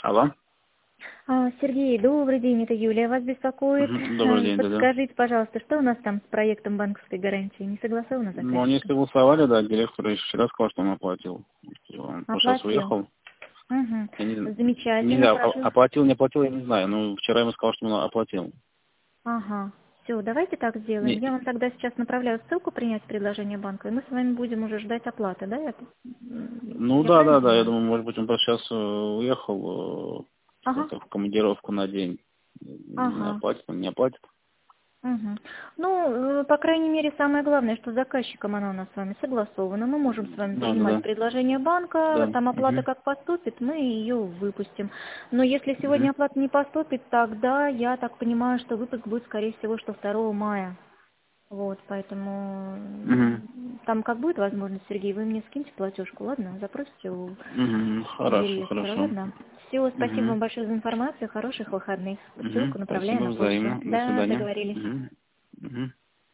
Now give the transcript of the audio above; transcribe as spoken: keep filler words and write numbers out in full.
Алло. А, Сергей, добрый день, это Юлия вас беспокоит. Мгм. Добрый день, да-да. Подскажите, пожалуйста, что у нас там с проектом банковской гарантии? Не согласовано Ну, они заказчиком? согласовали, да, директор еще вчера сказал, что он оплатил. Он сейчас Оплатил. уехал. Угу. Я не, не Замечательно, знаю, о- хорошо. оплатил, не оплатил, я не знаю. Но вчера ему сказал, что он оплатил. Ага. Все, давайте так сделаем. Не- Я вам тогда сейчас направляю ссылку принять предложение банка, и мы с вами будем уже ждать оплаты, да? Я, м, ну я да, правильно да, да, я понимаю? думаю, может быть, он просто сейчас уехал э, Ага. как-то в командировку на день. Не знаю, Ага. оплатит он, не оплатит. Мгм. Ну, э, по крайней мере, самое главное, что с заказчиком она у нас с вами согласована. Мы можем с вами Да, да, принимать да. предложение банка, Да. там оплата Мгм. как поступит, мы ее выпустим. Но если сегодня Мгм. оплата не поступит, тогда я так понимаю, что выпуск будет, скорее всего, что второго мая. Вот, поэтому Мгм. м, там как будет возможность, Сергей, вы мне скиньте платежку, ладно? Запросите у, Мгм. у Хорошо, риэлтора, хорошо. ладно? Все, спасибо Угу. вам большое за информацию, хороших выходных. Угу. Ссылку направляю Спасибо на почту. взаимно. До Да, свидания. договорились. Угу. Угу.